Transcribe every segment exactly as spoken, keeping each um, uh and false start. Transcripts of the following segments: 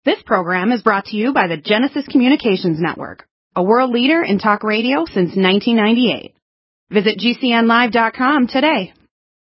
This program is brought to you by the Genesis Communications Network, a world leader in talk radio since nineteen ninety-eight. Visit G C N live dot com today.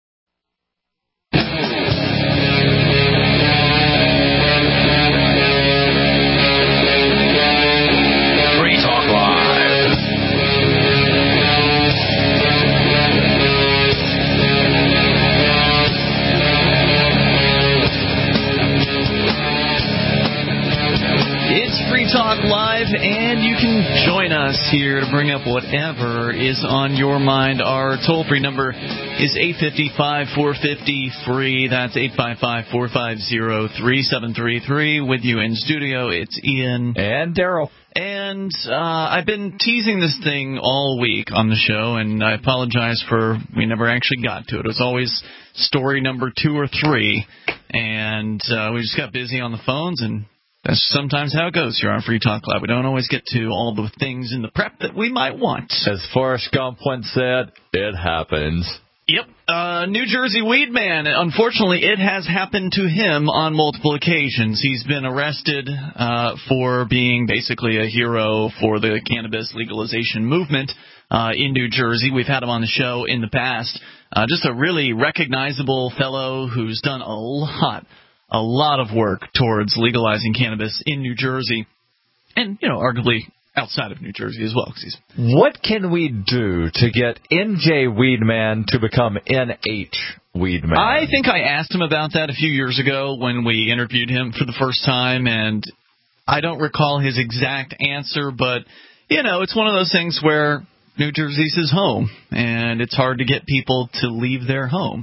Talk Live, and you can join us here to bring up whatever is on your mind. Our toll-free number is eight five five, four five zero, free. That's eight five five, four five zero, three seven three three. With you in studio, it's Ian. And Daryl. And uh, I've been teasing this thing all week on the show, and I apologize for we never actually got to it. It was always story number two or three, and uh, we just got busy on the phones, and that's sometimes how it goes here on Free Talk Live. We don't always get to all the things in the prep that we might want. As Forrest Gump once said, it happens. Yep. Uh, New Jersey weed man. Unfortunately, it has happened to him on multiple occasions. He's been arrested uh, for being basically a hero for the cannabis legalization movement uh, in New Jersey. We've had him on the show in the past. Uh, just a really recognizable fellow who's done a lot A lot of work towards legalizing cannabis in New Jersey and, you know, arguably outside of New Jersey as well. 'Cause he's what can we do to get N J Weedman to become N H Weedman? I think I asked him about that a few years ago when we interviewed him for the first time, and I don't recall his exact answer, but, you know, it's one of those things where New Jersey's his home, and it's hard to get people to leave their home.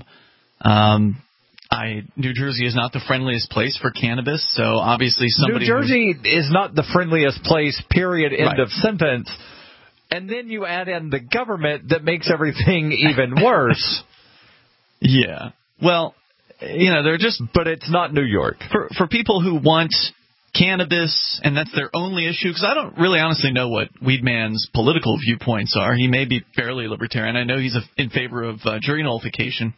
Um I, New Jersey is not the friendliest place for cannabis, so obviously somebody... New Jersey is not the friendliest place, period, end Right. of sentence. And then you add in the government that makes everything even worse. Yeah. Well, you know, they're just... But it's not New York. For, for people who want cannabis, and that's their only issue, because I don't really honestly know what Weedman's political viewpoints are. He may be fairly libertarian. I know he's a, in favor of uh, jury nullification.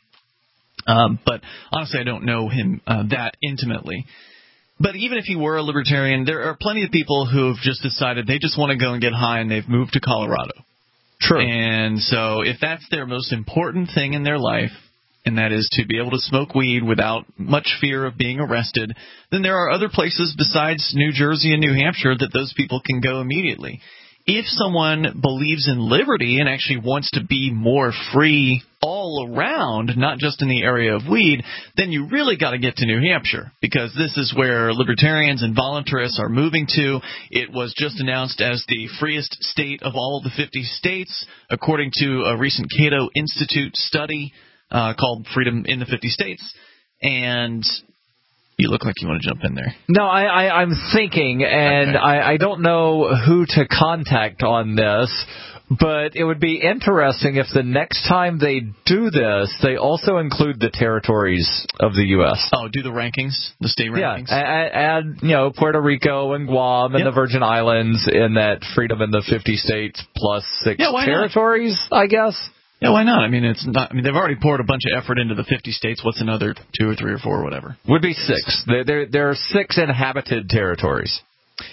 Um, but honestly, I don't know him uh, that intimately. But even if he were a libertarian, there are plenty of people who have just decided they just want to go and get high, and they've moved to Colorado. True. And so if that's their most important thing in their life, and that is to be able to smoke weed without much fear of being arrested, then there are other places besides New Jersey and New Hampshire that those people can go immediately. If someone believes in liberty and actually wants to be more free all around, not just in the area of weed, then you really got to get to New Hampshire, because this is where libertarians and voluntarists are moving to. It was just announced as the freest state of all the fifty states, according to a recent Cato Institute study uh, called Freedom in the fifty States. And you look like you want to jump in there. No, I, I, I'm thinking, and okay. I, I don't know who to contact on this, but it would be interesting if the next time they do this, they also include the territories of the U S Oh, do the rankings, the state rankings? Yeah, add, add you know, Puerto Rico and Guam and yep. the Virgin Islands in that freedom in the fifty states plus six yeah, why territories, not? I guess. Yeah, why not? I mean, it's not. I mean, they've already poured a bunch of effort into the fifty states. What's another two or three or four or whatever? Would be six. There, there, there are six inhabited territories.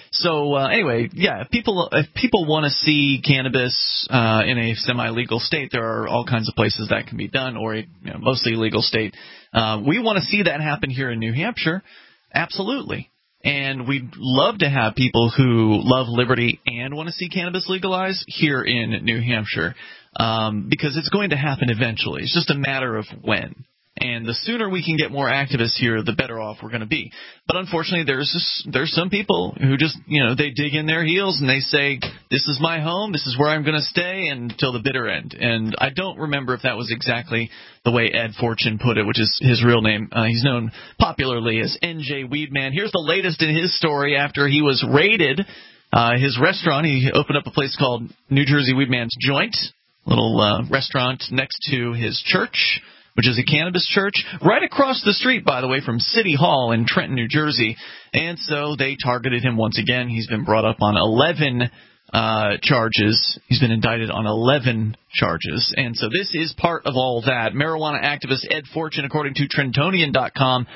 So uh, anyway, yeah, if people if people want to see cannabis uh, in a semi-legal state, there are all kinds of places that can be done, or a you know, mostly legal state. Uh, we want to see that happen here in New Hampshire, absolutely. And we'd love to have people who love liberty and want to see cannabis legalized here in New Hampshire, um, because it's going to happen eventually. It's just a matter of when. And the sooner we can get more activists here, the better off we're going to be. But unfortunately, there's just, there's some people who just, you know, they dig in their heels and they say, this is my home, this is where I'm going to stay until the bitter end. And I don't remember if that was exactly the way Ed Fortune put it, which is his real name. Uh, he's known popularly as N J Weedman. Here's the latest in his story after he was raided. Uh, his restaurant, he opened up a place called New Jersey Weedman's Joint, little uh, restaurant next to his church, which is a cannabis church, right across the street, by the way, from City Hall in Trenton, New Jersey. And so they targeted him once again. He's been brought up on eleven uh, charges. He's been indicted on eleven charges. And so this is part of all that. Marijuana activist Ed Fortune, according to Trentonian dot com,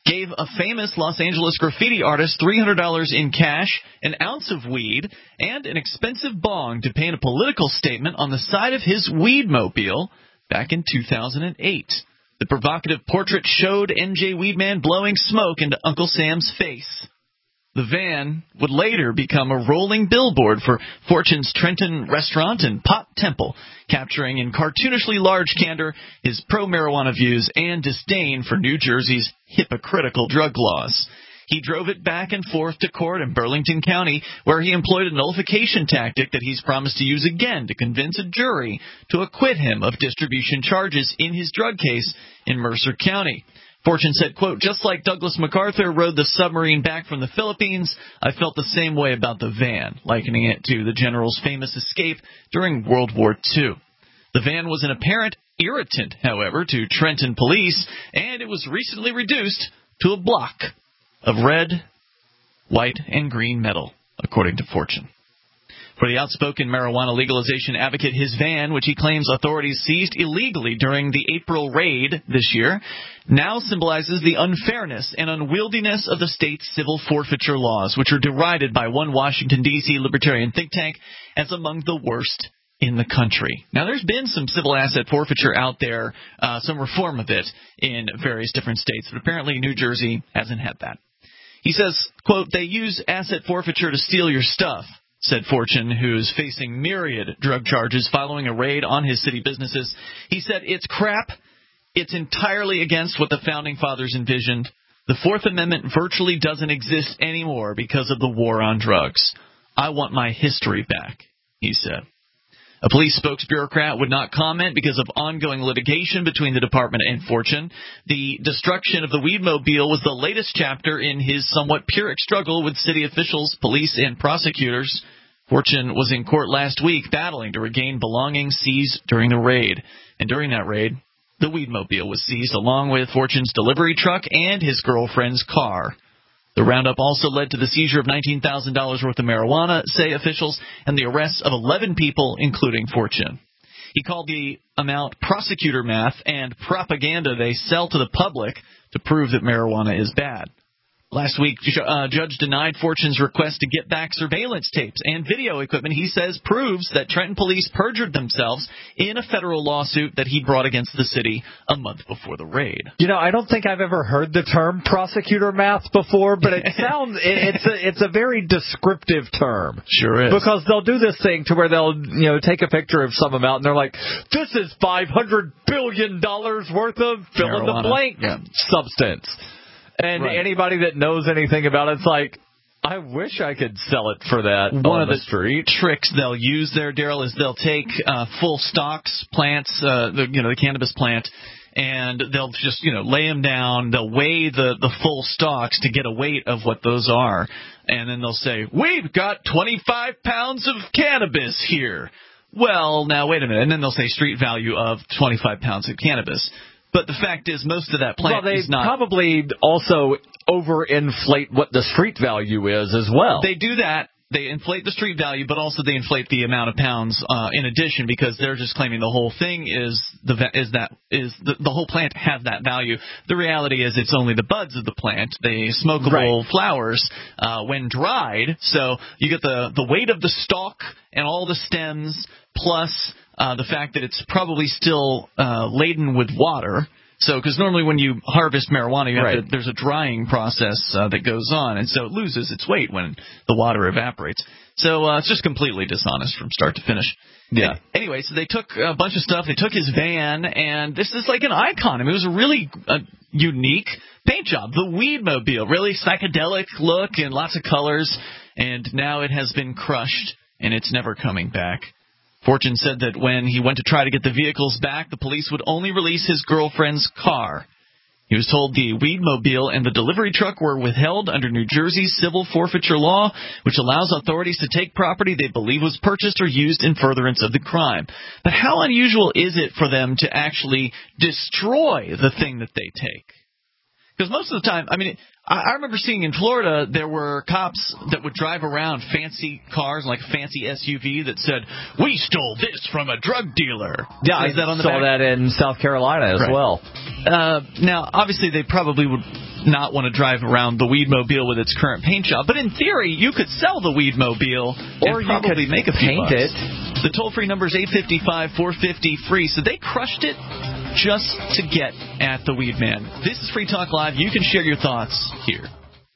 gave a famous Los Angeles graffiti artist three hundred dollars in cash, an ounce of weed, and an expensive bong to paint a political statement on the side of his Weedmobile back in two thousand eight. The provocative portrait showed N J Weedman blowing smoke into Uncle Sam's face. The van would later become a rolling billboard for Fortune's Trenton restaurant and Pot Temple, capturing in cartoonishly large candor his pro-marijuana views and disdain for New Jersey's hypocritical drug laws. He drove it back and forth to court in Burlington County, where he employed a nullification tactic that he's promised to use again to convince a jury to acquit him of distribution charges in his drug case in Mercer County. Fortune said, quote, "Just like Douglas MacArthur rode the submarine back from the Philippines, I felt the same way about the van," likening it to the general's famous escape during World War Two. The van was an apparent irritant, however, to Trenton police, and it was recently reduced to a block of red, white, and green metal, according to Fortune. For the outspoken marijuana legalization advocate, his van, which he claims authorities seized illegally during the April raid this year, now symbolizes the unfairness and unwieldiness of the state's civil forfeiture laws, which are derided by one Washington, D C libertarian think tank as among the worst in the country. Now, there's been some civil asset forfeiture out there, uh, some reform of it in various different states, but apparently New Jersey hasn't had that. He says, quote, "They use asset forfeiture to steal your stuff," said Fortune, who's facing myriad drug charges following a raid on his city businesses. He said, "It's crap. It's entirely against what the Founding Fathers envisioned. The Fourth Amendment virtually doesn't exist anymore because of the war on drugs. I want my history back," he said. A police spokesbureaucrat would not comment because of ongoing litigation between the department and Fortune. The destruction of the Weedmobile was the latest chapter in his somewhat Pyrrhic struggle with city officials, police, and prosecutors. Fortune was in court last week battling to regain belongings seized during the raid. And during that raid, the Weedmobile was seized along with Fortune's delivery truck and his girlfriend's car. The roundup also led to the seizure of nineteen thousand dollars worth of marijuana, say officials, and the arrest of eleven people, including Fortune. He called the amount prosecutor math and propaganda they sell to the public to prove that marijuana is bad. Last week, uh, judge denied Fortune's request to get back surveillance tapes and video equipment he says proves that Trenton police perjured themselves in a federal lawsuit that he brought against the city a month before the raid. You know, I don't think I've ever heard the term prosecutor math before, but it sounds it's a, it's a very descriptive term. Sure is. Because they'll do this thing to where they'll, you know, take a picture of some amount and they're like, "This is five hundred billion dollars worth of fill in the blank yeah. substance." And right. Anybody that knows anything about it, it's like, I wish I could sell it for that One on of the, the street. tricks they'll use there, Daryl, is they'll take uh, full stalks, plants, uh, the, you know, the cannabis plant, and they'll just, you know, lay them down. They'll weigh the, the full stalks to get a weight of what those are. And then they'll say, "We've got twenty-five pounds of cannabis here." Well, now, wait a minute. And then they'll say street value of twenty-five pounds of cannabis. But the fact is, most of that plant well, they is not. Probably also overinflate what the street value is as well. They do that. They inflate the street value, but also they inflate the amount of pounds uh, in addition, because they're just claiming the whole thing is the is that is the, the whole plant has that value. The reality is it's only the buds of the plant, the smokable right. flowers uh, when dried. So you get the the weight of the stalk and all the stems plus uh, the fact that it's probably still uh, laden with water. So, because normally when you harvest marijuana, you have right. to, there's a drying process uh, that goes on, and so it loses its weight when the water evaporates. So uh, it's just completely dishonest from start to finish. Yeah. Anyway, so they took a bunch of stuff. They took his van, and this is like an icon. I mean, it was a really uh, unique paint job. The Weedmobile, really psychedelic look and lots of colors, and now it has been crushed, and it's never coming back. Fortune said that when he went to try to get the vehicles back, the police would only release his girlfriend's car. He was told the Weedmobile and the delivery truck were withheld under New Jersey's civil forfeiture law, which allows authorities to take property they believe was purchased or used in furtherance of the crime. But how unusual is it for them to actually destroy the thing that they take? Because most of the time, I mean, I, I remember seeing in Florida there were cops that would drive around fancy cars, like a fancy S U V that said, "We stole this from a drug dealer." Yeah, I that on the saw back? that in South Carolina as Right. well. Uh, now, obviously, they probably would not want to drive around the Weedmobile with its current paint job, but in theory, you could sell the Weedmobile or and you probably could make a few paint bucks. it. The toll-free number is eight five five, four five zero, free. So they crushed it just to get at the Weed Man. This is Free Talk Live. You can share your thoughts here.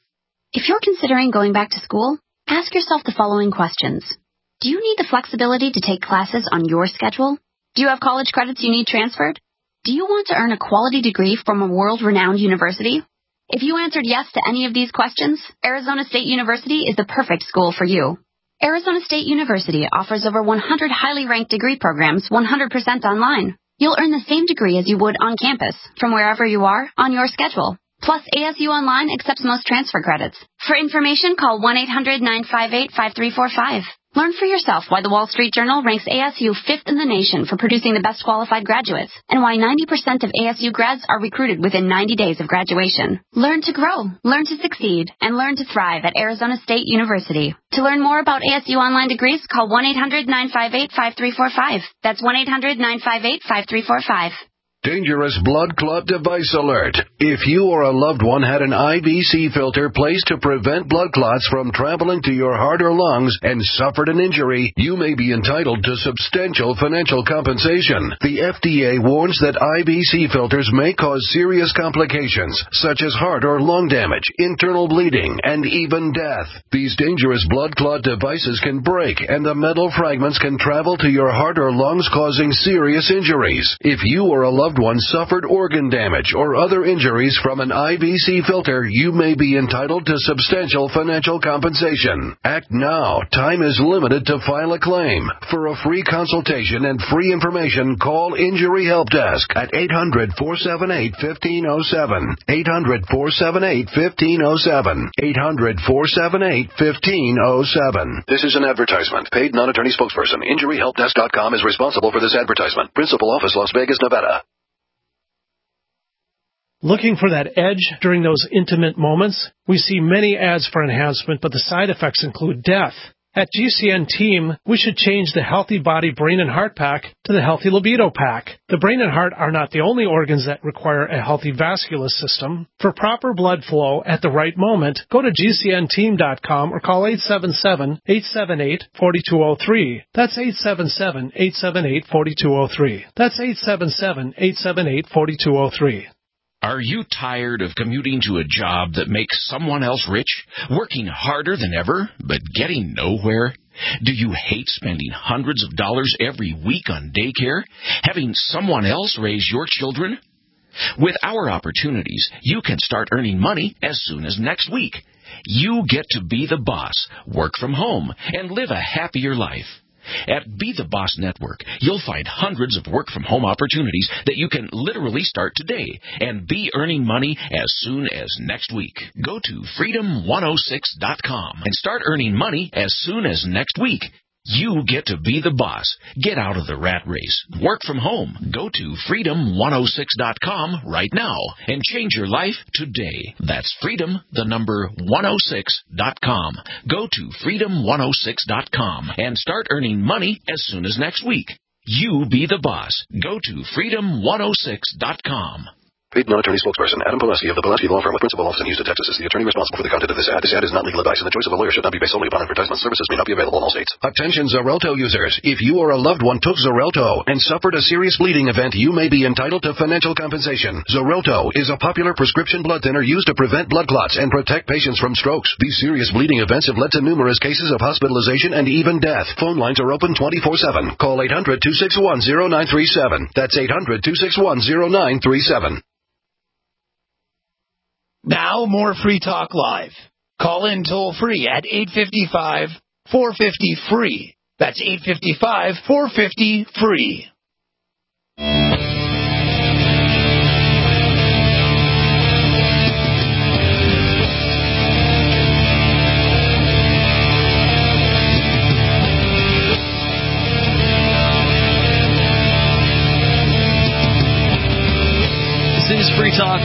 If you're considering going back to school, ask yourself the following questions. Do you need the flexibility to take classes on your schedule? Do you have college credits you need transferred? Do you want to earn a quality degree from a world-renowned university? If you answered yes to any of these questions, Arizona State University is the perfect school for you. Arizona State University offers over one hundred highly ranked degree programs one hundred percent online. You'll earn the same degree as you would on campus, from wherever you are, on your schedule. Plus, A S U Online accepts most transfer credits. For information, call one eight hundred, nine five eight, five three four five. Learn for yourself why the Wall Street Journal ranks A S U fifth in the nation for producing the best qualified graduates, and why ninety percent of A S U grads are recruited within ninety days of graduation. Learn to grow, learn to succeed, and learn to thrive at Arizona State University. To learn more about A S U Online degrees, call one eight hundred, nine five eight, five three four five. That's one eight hundred, nine five eight, five three four five. Dangerous blood clot device alert. If you or a loved one had an I V C filter placed to prevent blood clots from traveling to your heart or lungs and suffered an injury, you may be entitled to substantial financial compensation. The F D A warns that I V C filters may cause serious complications, such as heart or lung damage, internal bleeding, and even death. These dangerous blood clot devices can break, and the metal fragments can travel to your heart or lungs, causing serious injuries. If you or a loved one suffered organ damage or other injuries from an I V C filter, you may be entitled to substantial financial compensation. Act now. Time is limited to file a claim. For a free consultation and free information, call Injury Help Desk at eight hundred, four seven eight, one five zero seven. eight hundred, four seven eight, one five zero seven. eight hundred, four seven eight, one five zero seven. This is an advertisement. Paid non-attorney spokesperson. Injury Help Desk dot com is responsible for this advertisement. Principal office, Las Vegas, Nevada. Looking for that edge during those intimate moments? We see many ads for enhancement, but the side effects include death. At G C N Team, we should change the Healthy Body Brain and Heart Pack to the Healthy Libido Pack. The brain and heart are not the only organs that require a healthy vascular system. For proper blood flow at the right moment, go to G C N team dot com or call eight seven seven, eight seven eight, four two zero three. That's eight seven seven, eight seven eight, four two zero three. That's eight seven seven, eight seven eight, four two zero three. Are you tired of commuting to a job that makes someone else rich, working harder than ever, but getting nowhere? Do you hate spending hundreds of dollars every week on daycare, having someone else raise your children? With our opportunities, you can start earning money as soon as next week. You get to be the boss, work from home, and live a happier life. At Be the Boss Network, you'll find hundreds of work-from-home opportunities that you can literally start today and be earning money as soon as next week. Go to freedom one oh six dot com and start earning money as soon as next week. You get to be the boss. Get out of the rat race. Work from home. Go to freedom one oh six dot com right now and change your life today. That's freedom, the number one oh six dot com. Go to freedom one oh six dot com and start earning money as soon as next week. You be the boss. Go to freedom one oh six dot com. Paid non-attorney spokesperson Adam Pulaski of the Pulaski Law Firm with principal office in Houston, Texas is the attorney responsible for the content of this ad. This ad is not legal advice, and the choice of a lawyer should not be based solely upon advertisement. Services may not be available in all states. Attention Xarelto users. If you or a loved one took Xarelto and suffered a serious bleeding event, you may be entitled to financial compensation. Xarelto is a popular prescription blood thinner used to prevent blood clots and protect patients from strokes. These serious bleeding events have led to numerous cases of hospitalization and even death. Phone lines are open twenty-four seven. Call eight hundred, two six one, zero nine three seven. That's eight hundred, two six one, zero nine three seven. Now more Free Talk Live. Call in toll free at eight five five, four five zero, free. That's eight five five, four five zero, free. This is Free Talk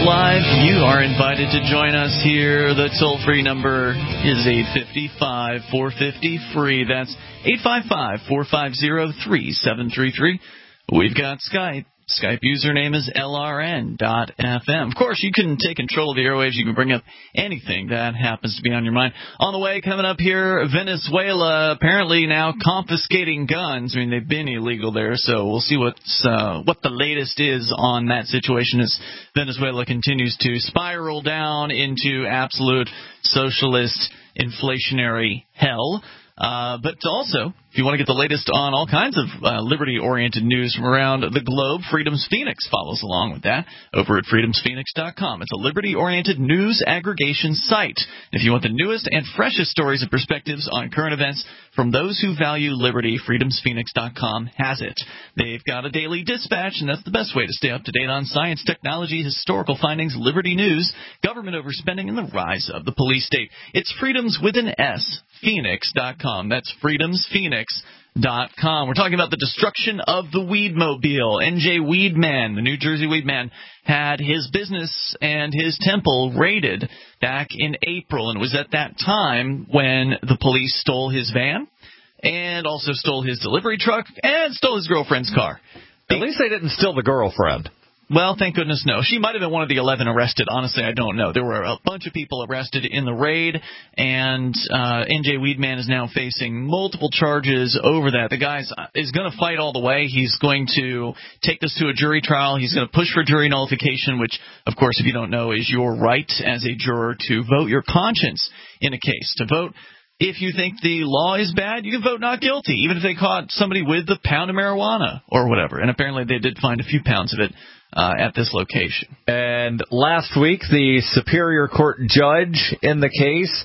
Live. You are invited to join us here. The toll-free number is eight five five, four five zero, free. That's eight five five, four five zero, three seven three three. We've got Skype. Skype username is L R N dot F M. Of course, you can take control of the airwaves. You can bring up anything that happens to be on your mind. On the way, coming up here, Venezuela apparently now confiscating guns. I mean, they've been illegal there, so we'll see what's, uh, what the latest is on that situation as Venezuela continues to spiral down into absolute socialist inflationary hell. Uh, but also, if you want to get the latest on all kinds of uh, liberty-oriented news from around the globe, Freedom's Phoenix follows along with that over at freedoms phoenix dot com. It's a liberty-oriented news aggregation site. If you want the newest and freshest stories and perspectives on current events from those who value liberty, freedoms phoenix dot com has it. They've got a daily dispatch, and that's the best way to stay up to date on science, technology, historical findings, liberty news, government overspending, and the rise of the police state. It's Freedoms with an S, Phoenix dot com. That's freedoms phoenix dot com. We're talking about the destruction of the Weedmobile. N J Weedman, the New Jersey Weedman, had his business and his temple raided back in April, and it was at that time when the police stole his van and also stole his delivery truck and stole his girlfriend's car. At least they didn't steal the girlfriend. Well, thank goodness no. She might have been one of the eleven arrested. Honestly, I don't know. There were a bunch of people arrested in the raid, and uh, N J Weedman is now facing multiple charges over that. The guy is going to fight all the way. He's going to take this to a jury trial. He's going to push for jury nullification, which, of course, if you don't know, is your right as a juror to vote your conscience in a case. To vote if you think the law is bad, you can vote not guilty, even if they caught somebody with a pound of marijuana or whatever. And apparently they did find a few pounds of it Uh, at this location. And last week, the Superior Court judge in the case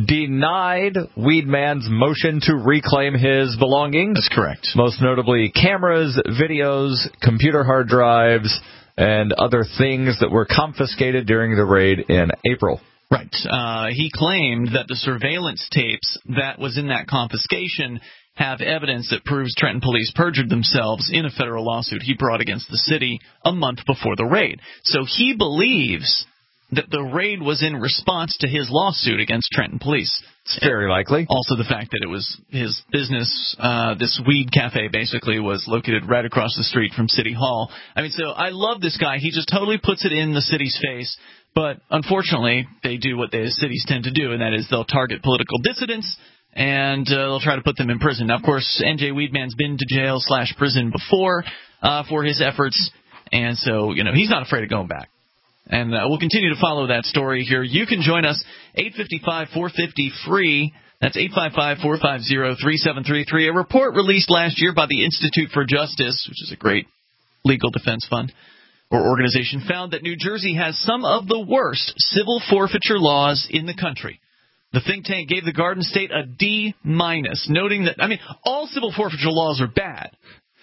denied Weedman's motion to reclaim his belongings. That's correct. Most notably cameras, videos, computer hard drives, and other things that were confiscated during the raid in April. Right. Uh, he claimed that the surveillance tapes that was in that confiscation have evidence that proves Trenton police perjured themselves in a federal lawsuit he brought against the city a month before the raid. So he believes that the raid was in response to his lawsuit against Trenton police. It's very likely. Also the fact that it was his business, uh, this weed cafe basically was located right across the street from City Hall. I mean, so I love this guy. He just totally puts it in the city's face. But unfortunately, they do what the cities tend to do, and that is they'll target political dissidents, and uh, they'll try to put them in prison. Now, of course, N J Weedman's been to jail slash prison before uh, for his efforts, and so, you know, he's not afraid of going back. And uh, we'll continue to follow that story here. You can join us, eight five five, four five zero, free. That's eight five five, four five zero, three seven three three. A report released last year by the Institute for Justice, which is a great legal defense fund or organization, found that New Jersey has some of the worst civil forfeiture laws in the country. The think tank gave the Garden State a D minus, noting that, I mean, all civil forfeiture laws are bad,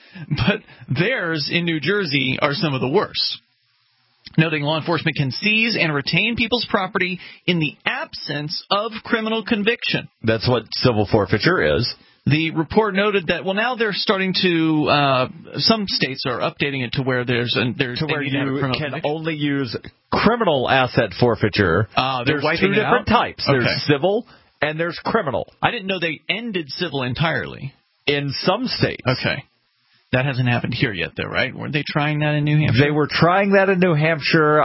but theirs in New Jersey are some of the worst. Noting law enforcement can seize and retain people's property in the absence of criminal conviction. That's what civil forfeiture is. The report noted that, well, now they're starting to, uh, some states are updating it to where there's, a, there's to where you can conviction. only use criminal asset forfeiture. Uh, there's two different out? types. Okay. There's civil and there's criminal. I didn't know they ended civil entirely. In some states. Okay. That hasn't happened here yet, though, right? Weren't they trying that in New Hampshire? They were trying that in New Hampshire.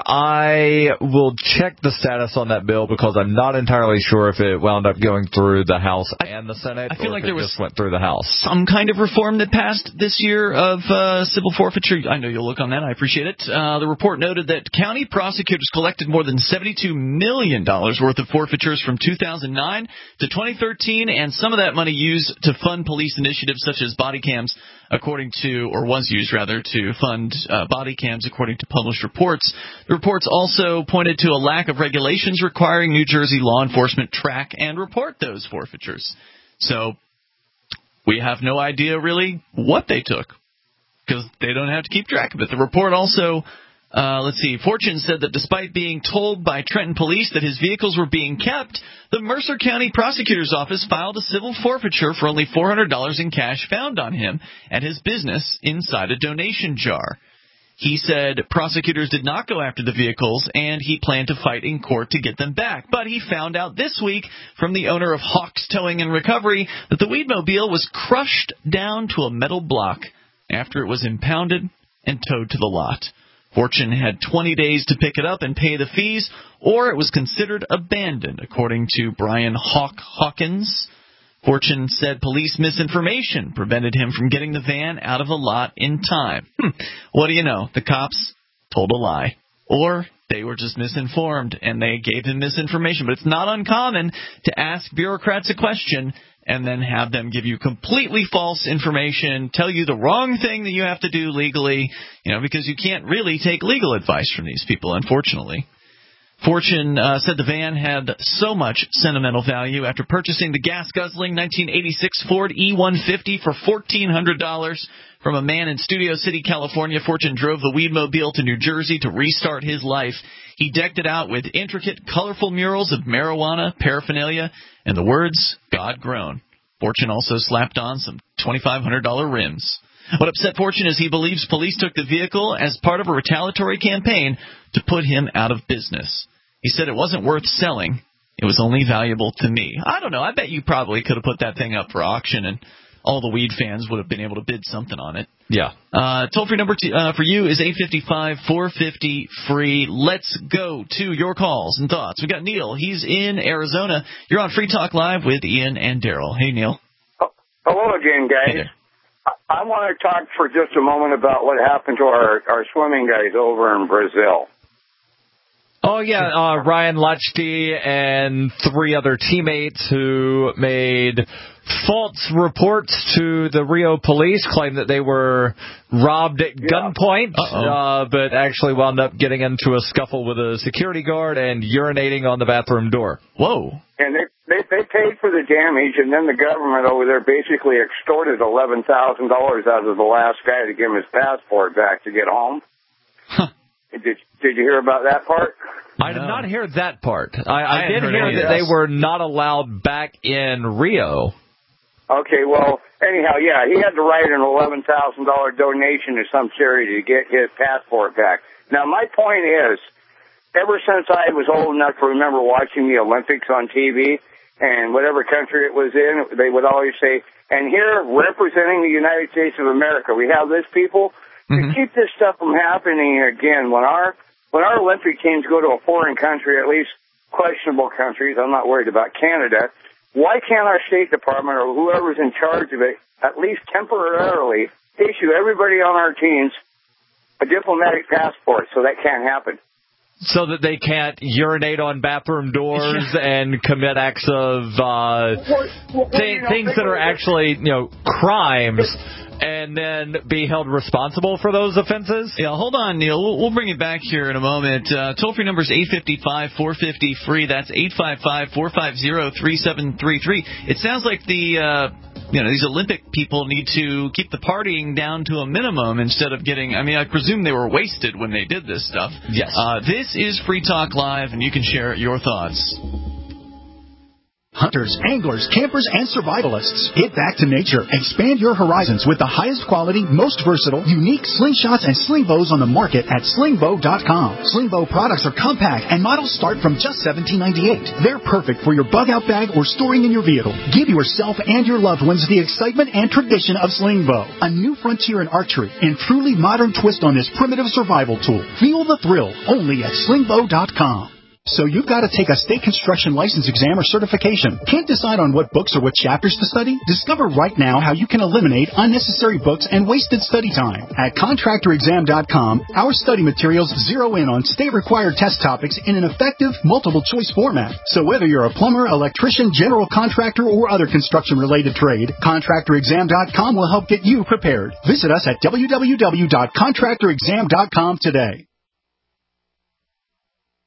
I will check the status on that bill because I'm not entirely sure if it wound up going through the House I, and the Senate. I feel or like if there it was just went through the House. Some kind of reform that passed this year of uh, civil forfeiture. I know you'll look on that. I appreciate it. Uh, the report noted that county prosecutors collected more than seventy-two million dollars worth of forfeitures from two thousand nine to twenty thirteen, and some of that money used to fund police initiatives such as body cams, according to, or was used rather, to fund uh, body cams, according to published reports. The reports also pointed to a lack of regulations requiring New Jersey law enforcement track and report those forfeitures. So we have no idea really what they took because they don't have to keep track of it. The report also, uh, let's see, Fortune said that despite being told by Trenton police that his vehicles were being kept, the Mercer County Prosecutor's Office filed a civil forfeiture for only four hundred dollars in cash found on him at his business inside a donation jar. He said prosecutors did not go after the vehicles, and he planned to fight in court to get them back. But he found out this week from the owner of Hawks Towing and Recovery that the Weedmobile was crushed down to a metal block after it was impounded and towed to the lot. Fortune had twenty days to pick it up and pay the fees, or it was considered abandoned, according to Brian Hawk Hawkins. Fortune said police misinformation prevented him from getting the van out of the lot in time. Hm. What do you know? The cops told a lie. Or they were just misinformed and they gave him misinformation. But it's not uncommon to ask bureaucrats a question and then have them give you completely false information, tell you the wrong thing that you have to do legally, you know, because you can't really take legal advice from these people, unfortunately. Fortune uh, said the van had so much sentimental value after purchasing the gas-guzzling nineteen eighty-six Ford E one fifty for fourteen hundred dollars from a man in Studio City, California. Fortune drove the Weedmobile to New Jersey to restart his life. He decked it out with intricate, colorful murals of marijuana, paraphernalia, and the words, God grown. Fortune also slapped on some twenty-five hundred dollars rims. What upset Fortune is he believes police took the vehicle as part of a retaliatory campaign to put him out of business. He said it wasn't worth selling. It was only valuable to me. I don't know. I bet you probably could have put that thing up for auction, and all the weed fans would have been able to bid something on it. Yeah. Uh, toll-free number to, uh, for you is eight five five, four five zero, free. Let's go to your calls and thoughts. We got Neil. He's in Arizona. You're on Free Talk Live with Ian and Daryl. Hey, Neil. Oh, hello again, guys. Hey there. I, I want to talk for just a moment about what happened to our, our swimming guys over in Brazil. Oh, yeah, uh, Ryan Lachty and three other teammates who made false reports to the Rio police, claimed that they were robbed at yeah. gunpoint, uh, but actually wound up getting into a scuffle with a security guard and urinating on the bathroom door. Whoa. And they, they, they paid for the damage, and then the government over there basically extorted eleven thousand dollars out of the last guy to give him his passport back to get home. Huh. Did, did you hear about that part? I did not hear that part. I, I, I did hear that they were not allowed back in Rio. Okay, well, anyhow, yeah, he had to write an eleven thousand dollars donation to some charity to get his passport back. Now, my point is, ever since I was old enough to remember watching the Olympics on T V, and whatever country it was in, they would always say, and here, representing the United States of America, we have this people. Mm-hmm. To keep this stuff from happening again, when our when our Olympic teams go to a foreign country, at least questionable countries, I'm not worried about Canada, why can't our State Department or whoever's in charge of it, at least temporarily, issue everybody on our teams a diplomatic passport so that can't happen? So that they can't urinate on bathroom doors and commit acts of uh, well, well, th- you know, things that are actually, you know, crimes, and then be held responsible for those offenses? Yeah, hold on, Neil. We'll, we'll bring it back here in a moment. Uh, toll-free number is eight five five, four five zero, free. That's eight five five, four five zero, three seven three three. It sounds like the... Uh, You know, these Olympic people need to keep the partying down to a minimum instead of getting... I mean, I presume they were wasted when they did this stuff. Yes. Uh, this is Free Talk Live, and you can share your thoughts. Hunters, anglers, campers, and survivalists. Get back to nature. Expand your horizons with the highest quality, most versatile, unique slingshots and sling bows on the market at sling bow dot com. Sling bow products are compact and models start from just seventeen ninety-eight. They're perfect for your bug out bag or storing in your vehicle. Give yourself and your loved ones the excitement and tradition of sling bow. A new frontier in archery and truly modern twist on this primitive survival tool. Feel the thrill only at sling bow dot com. So you've got to take a state construction license exam or certification. Can't decide on what books or what chapters to study? Discover right now how you can eliminate unnecessary books and wasted study time. At contractor exam dot com, our study materials zero in on state-required test topics in an effective, multiple-choice format. So whether you're a plumber, electrician, general contractor, or other construction-related trade, contractor exam dot com will help get you prepared. Visit us at w w w dot contractor exam dot com today.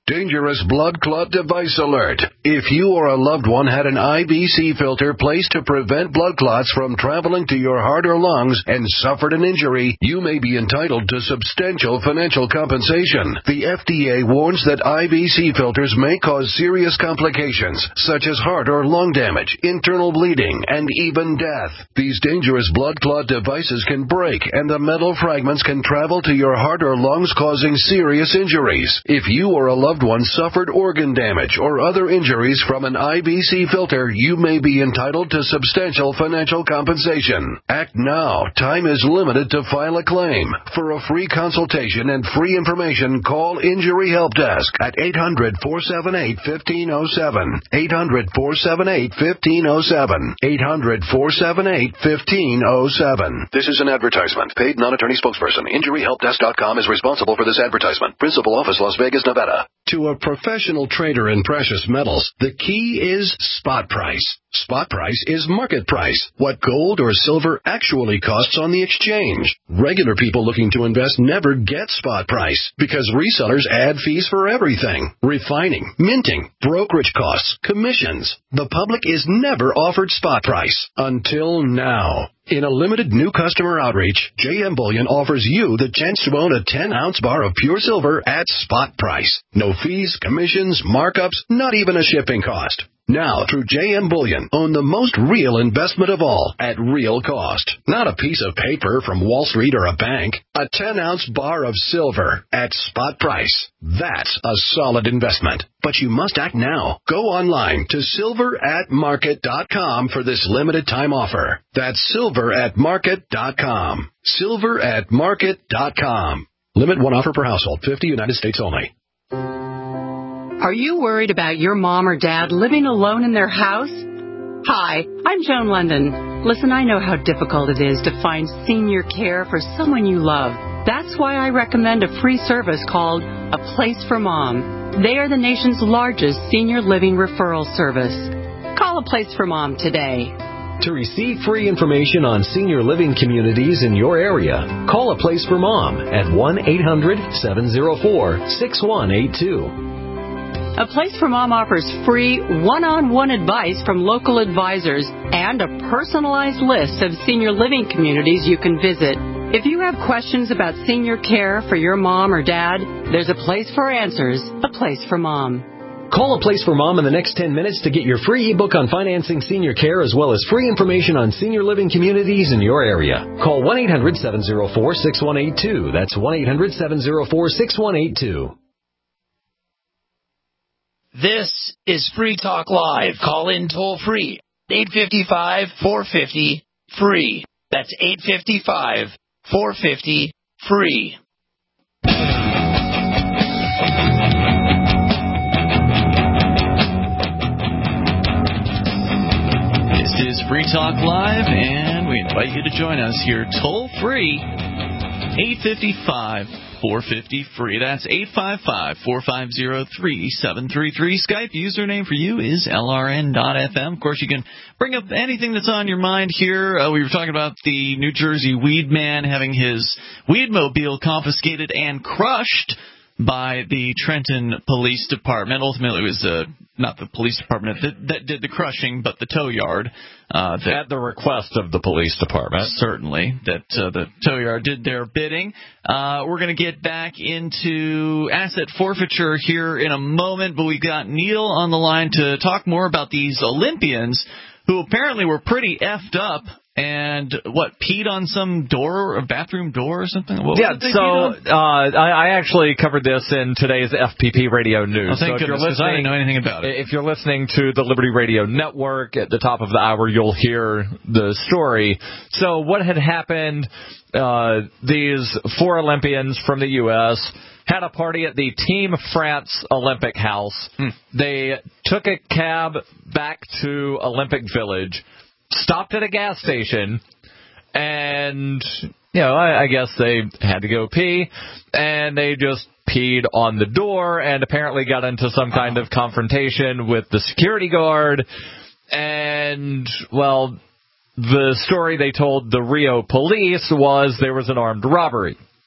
Dangerous blood clot device alert. If you or a loved one had an I B C filter placed to prevent blood clots from traveling to your heart or lungs and suffered an injury, you may be entitled to substantial financial compensation. The F D A warns that I B C filters may cause serious complications, such as heart or lung damage, internal bleeding, and even death. These dangerous blood clot devices can break, and the metal fragments can travel to your heart or lungs, causing serious injuries. If you or a loved one suffered organ damage or other injuries from an I B C filter, you may be entitled to substantial financial compensation. Act now. Time is limited to file a claim. For a free consultation and free information, call Injury Help Desk at eight hundred, four seven eight, one five zero seven. eight hundred, four seven eight, one five zero seven. eight hundred, four seven eight, one five zero seven. This is an advertisement. Paid non-attorney spokesperson. Injury Help Desk dot com is responsible for this advertisement. Principal office, Las Vegas, Nevada. To a professional trader in precious metals, the key is spot price. Spot price is market price, what gold or silver actually costs on the exchange. Regular people looking to invest never get spot price because resellers add fees for everything: refining, minting, brokerage costs, commissions. The public is never offered spot price until now. In a limited new customer outreach, J M Bullion offers you the chance to own a ten-ounce bar of pure silver at spot price. No fees, commissions, markups, not even a shipping cost. Now, through J M Bullion, own the most real investment of all at real cost. Not a piece of paper from Wall Street or a bank. A ten-ounce bar of silver at spot price. That's a solid investment. But you must act now. Go online to silver at market dot com for this limited time offer. That's silver at market dot com. silver at market dot com. Limit one offer per household. fifty United States only. Are you worried about your mom or dad living alone in their house? Hi, I'm Joan London. Listen, I know how difficult it is to find senior care for someone you love. That's why I recommend a free service called A Place for Mom. They are the nation's largest senior living referral service. Call A Place for Mom today. To receive free information on senior living communities in your area, call A Place for Mom at one eight hundred, seven oh four, six one eight two. A Place for Mom offers free one-on-one advice from local advisors and a personalized list of senior living communities you can visit. If you have questions about senior care for your mom or dad, there's a place for answers, A Place for Mom. Call A Place for Mom in the next ten minutes to get your free ebook on financing senior care as well as free information on senior living communities in your area. Call one eight hundred, seven oh four, six one eight two. That's one eight hundred, seven oh four, six one eight two. This is Free Talk Live. Call in toll free. eight five five, four five zero, free. That's eight five five, four five zero, free. This is Free Talk Live, and we invite you to join us here toll free. eight five five, four five zero, free. That's eight five five, four five zero, three seven three three. Skype username for you is L R N dot F M. Of course, you can bring up anything that's on your mind here. Uh, we were talking about the New Jersey weed man having his weedmobile confiscated and crushed by the Trenton Police Department. Ultimately, it was uh, not the police department that, that did the crushing, but the tow yard. Uh, that, At the request of the police department. Certainly, that uh, the tow yard did their bidding. Uh, we're going to get back into asset forfeiture here in a moment, but we got Neil on the line to talk more about these Olympians who apparently were pretty effed up. And, what, peed on some door, a bathroom door or something? What, yeah, what did they so peed on? uh, I, I actually covered this in today's F P P Radio News. Oh, thank so goodness, because I didn't know anything about it. If you're listening to the Liberty Radio Network, at the top of the hour, you'll hear the story. So what had happened, uh, these four Olympians from the U S had a party at the Team France Olympic House. Hmm. They took a cab back to Olympic Village, stopped at a gas station, and, you know, I, I guess they had to go pee, and they just peed on the door and apparently got into some kind of confrontation with the security guard. And, well, the story they told the Rio police was there was an armed robbery.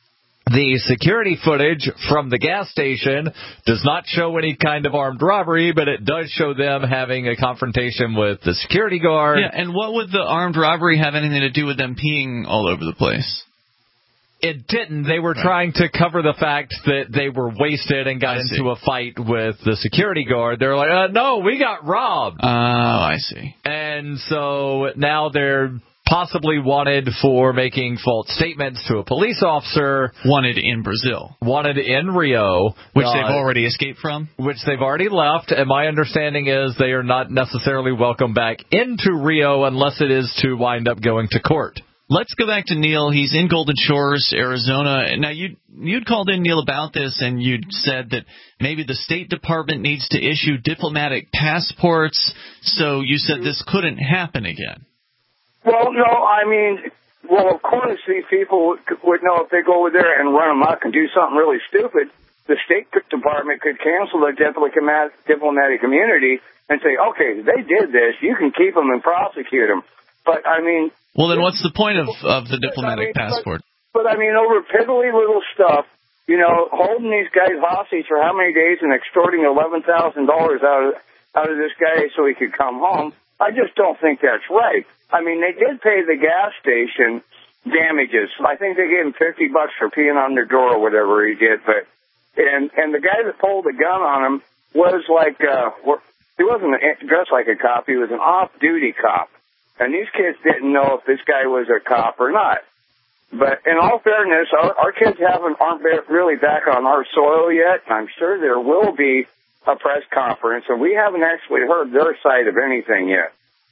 The security footage from the gas station does not show any kind of armed robbery, but it does show them having a confrontation with the security guard. Yeah, and what would the armed robbery have anything to do with them peeing all over the place? It didn't. They were trying to cover the fact that they were wasted and got into a fight with the security guard. They're like, uh, no, we got robbed. Oh, I see. And so now they're possibly wanted for making false statements to a police officer. Wanted in Brazil. Wanted in Rio. Which uh, they've already escaped from. Which they've already left. And my understanding is they are not necessarily welcome back into Rio unless it is to wind up going to court. Let's go back to Neil. He's in Golden Shores, Arizona. Now, you'd, you'd called in, Neil, about this, and you'd said that maybe the State Department needs to issue diplomatic passports, so you said this couldn't happen again. Well, no, I mean, well, of course these people would, would know if they go over there and run amok and do something really stupid, the State Department could cancel the diplomatic immunity and say, okay, they did this, you can keep them and prosecute them. But, I mean... Well, then what's the point of, of the diplomatic I mean, passport? But, but, I mean, over piddly little stuff, you know, holding these guys hostage for how many days and extorting eleven thousand dollars out of, out of this guy so he could come home, I just don't think that's right. I mean, they did pay the gas station damages. I think they gave him fifty bucks for peeing on their door or whatever he did. But and and the guy that pulled the gun on him was like, uh, he wasn't dressed like a cop. He was an off-duty cop. And these kids didn't know if this guy was a cop or not. But in all fairness, our, our kids haven't aren't really back on our soil yet. I'm sure there will be a press conference, and we haven't actually heard their side of anything yet.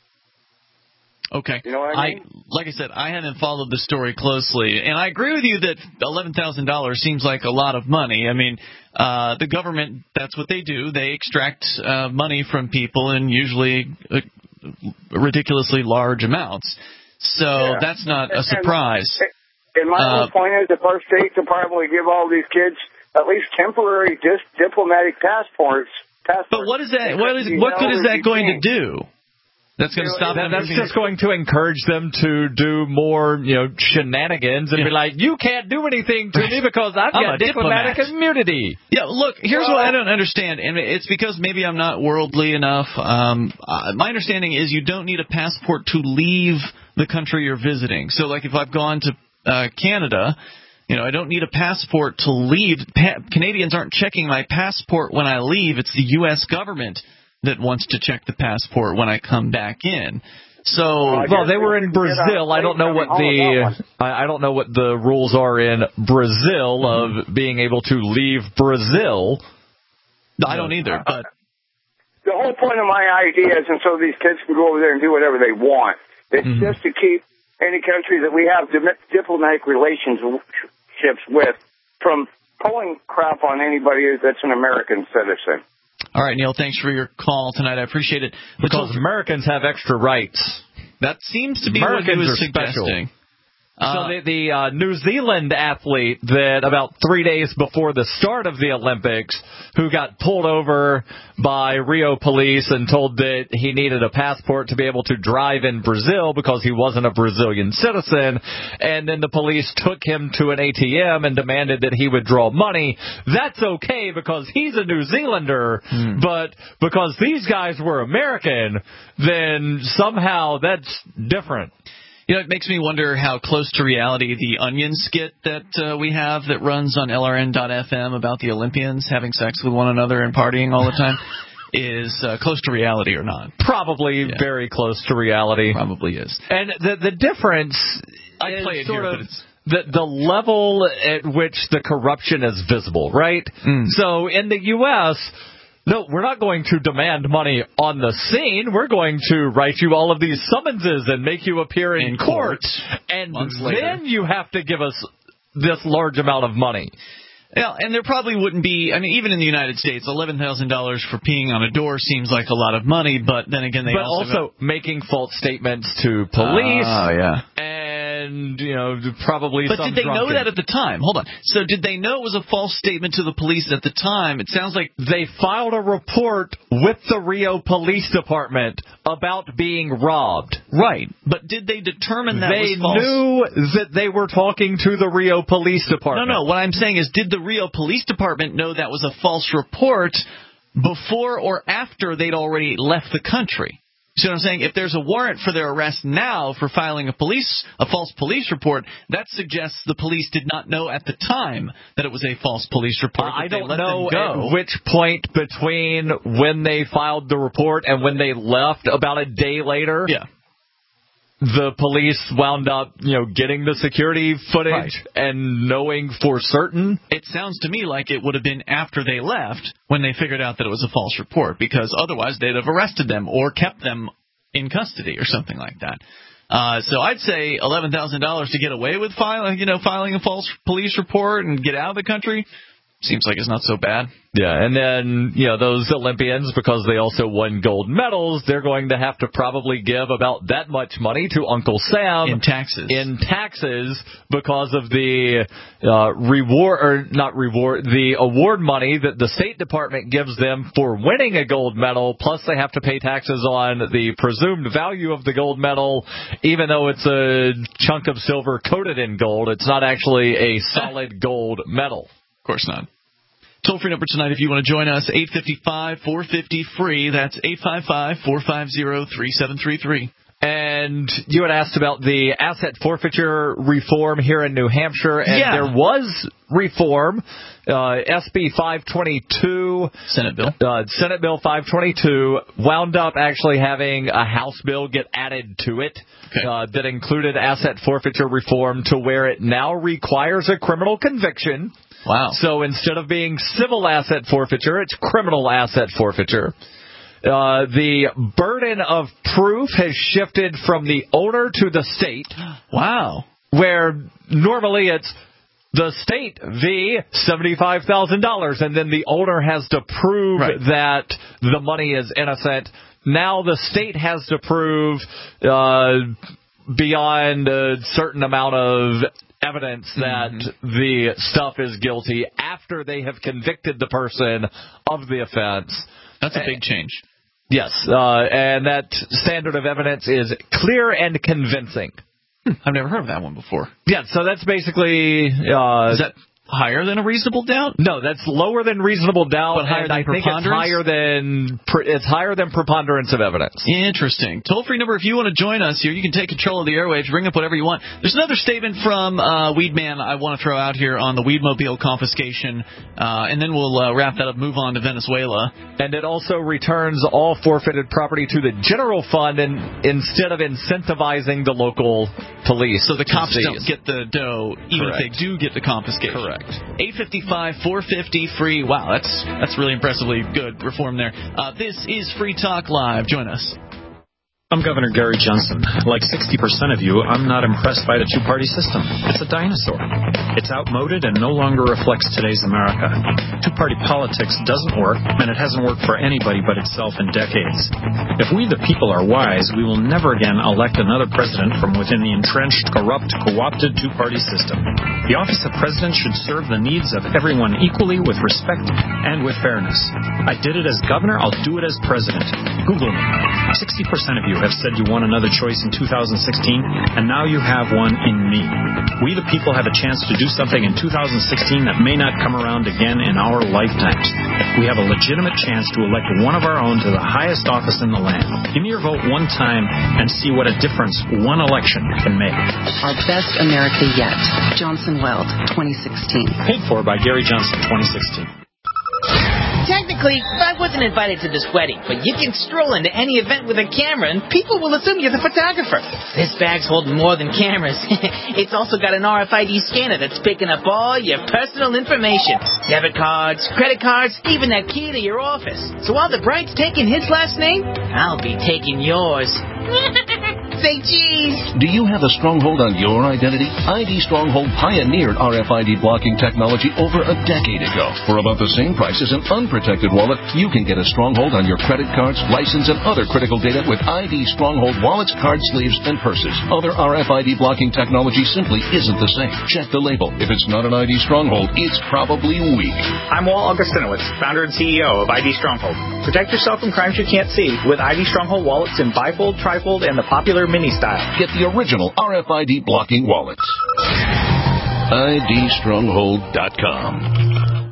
Okay. You know what I mean? I, like I said, I haven't followed the story closely, and I agree with you that eleven thousand dollars seems like a lot of money. I mean, uh, the government, that's what they do. They extract uh, money from people, and usually uh, ridiculously large amounts. So yeah. that's not a surprise. And, and my uh, whole point is if our State Department would give all these kids at least temporary dis- diplomatic passports. passports. But what is that? What, is, what good is that going to do? That's going to stop that, them. That's just going to encourage them to do more, you know, shenanigans and yeah. be like, you can't do anything to me because I've I'm got diplomatic diplomat. immunity. Yeah, look, here's well, what I don't understand, and it's because maybe I'm not worldly enough. Um, uh, my understanding is you don't need a passport to leave the country you're visiting. So, like, if I've gone to uh, Canada, you know, I don't need a passport to leave. Pa- Canadians aren't checking my passport when I leave. It's the U S government that wants to check the passport when I come back in. So, well, well they were in Brazil. I don't know what the I, I don't know what the rules are in Brazil of being able to leave Brazil. I don't either. But the whole point of my idea is, and so these kids can go over there and do whatever they want. It's mm-hmm. just to keep any country that we have diplomatic relationships with from pulling crap on anybody that's an American citizen. All right, Neil, thanks for your call tonight. I appreciate it. Because Let's Americans have extra rights. That seems to be Americans what he was are suggesting. Special. Uh, so the, the uh, New Zealand athlete that about three days before the start of the Olympics, who got pulled over by Rio police and told that he needed a passport to be able to drive in Brazil because he wasn't a Brazilian citizen, and then the police took him to an A T M and demanded that he withdraw money. That's okay because he's a New Zealander, hmm. but because these guys were American, then somehow that's different. You know, it makes me wonder how close to reality the Onion skit that uh, we have that runs on L R N dot F M about the Olympians having sex with one another and partying all the time is uh, close to reality or not. Probably yeah. very close to reality. Probably is. And the the difference I is play it sort here, of but it's... the the level at which the corruption is visible, right? Mm. So in the U S, no, we're not going to demand money on the scene. We're going to write you all of these summonses and make you appear in, in court. court. And Months then later. you have to give us this large amount of money. Yeah, and there probably wouldn't be, I mean, even in the United States, eleven thousand dollars for peeing on a door seems like a lot of money, but then again, they but also... also go, making false statements to police. Oh, yeah. And and, you know, probably But some did they drunken. know that at the time? Hold on. So did they know it was a false statement to the police at the time? It sounds like they filed a report with the Rio Police Department about being robbed. Right. But did they determine that they was false? They knew that they were talking to the Rio Police Department. No, no. What I'm saying is, did the Rio Police Department know that was a false report before or after they'd already left the country? See what I'm saying? If there's a warrant for their arrest now for filing a police a false police report, that suggests the police did not know at the time that it was a false police report. Uh, I they don't let know them go. at which point between when they filed the report and when they left, about a day later. Yeah. The police wound up, you know, getting the security footage right. and knowing for certain. It sounds to me like it would have been after they left when they figured out that it was a false report, because otherwise they'd have arrested them or kept them in custody or something like that. Uh, so I'd say eleven thousand dollars to get away with filing, you know, filing a false police report and get out of the country seems like it's not so bad. Yeah, and then, you know, those Olympians, because they also won gold medals, they're going to have to probably give about that much money to Uncle Sam. In taxes. In taxes because of the uh, reward, or not reward, the award money that the State Department gives them for winning a gold medal, plus they have to pay taxes on the presumed value of the gold medal, even though it's a chunk of silver coated in gold. It's not actually a solid gold medal. Of course not. Toll-free number tonight if you want to join us, eight five five, four five zero, free. That's eight five five, four five zero, three seven three three. And you had asked about the asset forfeiture reform here in New Hampshire, and yeah. there was reform. Uh, S B five twenty-two, Senate bill. Uh, Senate Bill five twenty-two wound up actually having a House bill get added to it okay. uh, that included asset forfeiture reform to where it now requires a criminal conviction. Wow. So instead of being civil asset forfeiture, it's criminal asset forfeiture. Uh, the burden of proof has shifted from the owner to the state. Wow. Where normally it's the state v. seventy-five thousand dollars, and then the owner has to prove right. that the money is innocent. Now the state has to prove uh, beyond a certain amount of evidence that mm-hmm. the stuff is guilty after they have convicted the person of the offense. That's a big change. Yes, uh, and that standard of evidence is clear and convincing. Hmm. I've never heard of that one before. Yeah, so that's basically... Uh, is that higher than a reasonable doubt? No, that's lower than reasonable doubt, but higher and than I think it's higher than it's higher than preponderance of evidence. Interesting. Toll-free number, if you want to join us here, you can take control of the airwaves, bring up whatever you want. There's another statement from uh, Weedman I want to throw out here on the Weedmobile confiscation, uh, and then we'll uh, wrap that up, move on to Venezuela. And it also returns all forfeited property to the general fund and instead of incentivizing the local police. So the cops don't get the dough, even Correct. if they do get the confiscation. Correct. eight five five, four five zero, free. Wow, that's that's really impressively good reform there. Uh, this is Free Talk Live. Join us. I'm Governor Gary Johnson. Like sixty percent of you, I'm not impressed by the two-party system. It's a dinosaur. It's outmoded and no longer reflects today's America. Two-party politics doesn't work, and it hasn't worked for anybody but itself in decades. If we the people are wise, we will never again elect another president from within the entrenched, corrupt, co-opted two-party system. The office of president should serve the needs of everyone equally with respect and with fairness. I did it as governor, I'll do it as president. Google me. sixty percent of you have said you want another choice in two thousand sixteen, and now you have one in me. We the people have a chance to do something in two thousand sixteen that may not come around again in our lifetimes. We have a legitimate chance to elect one of our own to the highest office in the land. Give me your vote one time and see what a difference one election can make. Our best America yet. Johnson Weld, twenty sixteen. Paid for by Gary Johnson, twenty sixteen. Technically, I wasn't invited to this wedding, but you can stroll into any event with a camera and people will assume you're the photographer. This bag's holding more than cameras. It's also got an R F I D scanner that's picking up all your personal information. Debit cards, credit cards, even that key to your office. So while the bride's taking his last name, I'll be taking yours. Say cheese! Do you have a stronghold on your identity? I D Stronghold pioneered R F I D blocking technology over a decade ago. For about the same price as an unprotected wallet, you can get a stronghold on your credit cards, license, and other critical data with I D Stronghold wallets, card sleeves, and purses. Other R F I D blocking technology simply isn't the same. Check the label. If it's not an I D Stronghold, it's probably weak. I'm Walt Augustinowitz, founder and C E O of I D Stronghold. Protect yourself from crimes you can't see with I D Stronghold wallets in bifold, trifold, and the popular mini style. Get the original R F I D blocking wallets. I D Stronghold dot com.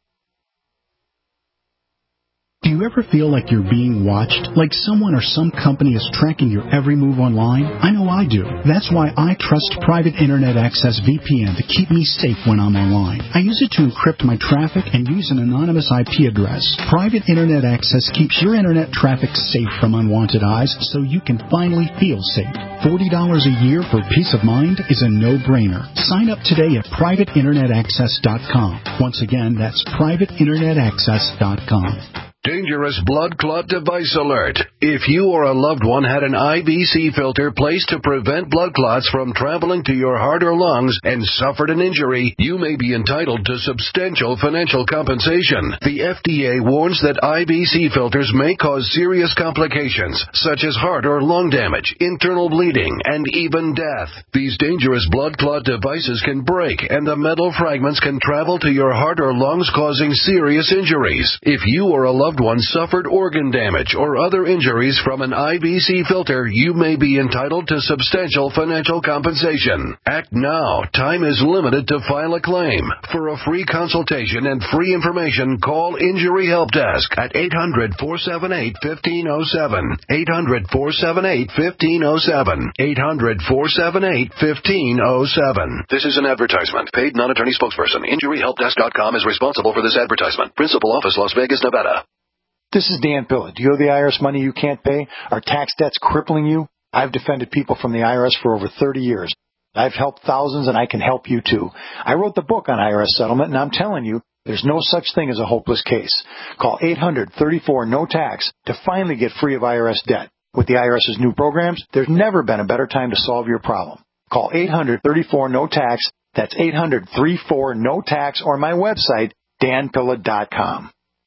Do you ever feel like you're being watched? Like someone or some company is tracking your every move online? I know I do. That's why I trust Private Internet Access V P N to keep me safe when I'm online. I use it to encrypt my traffic and use an anonymous I P address. Private Internet Access keeps your internet traffic safe from unwanted eyes so you can finally feel safe. forty dollars a year for peace of mind is a no-brainer. Sign up today at Private Internet Access dot com. Once again, that's Private Internet Access dot com. Dangerous blood clot device alert. If you or a loved one had an I B C filter placed to prevent blood clots from traveling to your heart or lungs and suffered an injury, you may be entitled to substantial financial compensation. The F D A warns that I B C filters may cause serious complications, such as heart or lung damage, internal bleeding, and even death. These dangerous blood clot devices can break, and the metal fragments can travel to your heart or lungs, causing serious injuries. If you or a loved one suffered organ damage or other injuries from an I B C filter, you may be entitled to substantial financial compensation. Act now. Time is limited to file a claim. For a free consultation and free information, call Injury Help Desk at eight hundred, four seven eight, one five zero seven. eight hundred, four seven eight, one five zero seven. eight hundred, four seven eight, one five zero seven. This is an advertisement. Paid non-attorney spokesperson. Injury Help Desk dot com is responsible for this advertisement. Principal office, Las Vegas, Nevada. This is Dan Pilla. Do you owe the I R S money you can't pay? Are tax debts crippling you? I've defended people from the I R S for over thirty years. I've helped thousands, and I can help you too. I wrote the book on I R S settlement, and I'm telling you, there's no such thing as a hopeless case. Call eight hundred, thirty-four, no tax to finally get free of I R S debt. With the IRS's new programs, there's never been a better time to solve your problem. Call eight hundred, thirty-four, no tax. That's eight hundred, thirty-four, no tax, or my website, dan pilla dot com.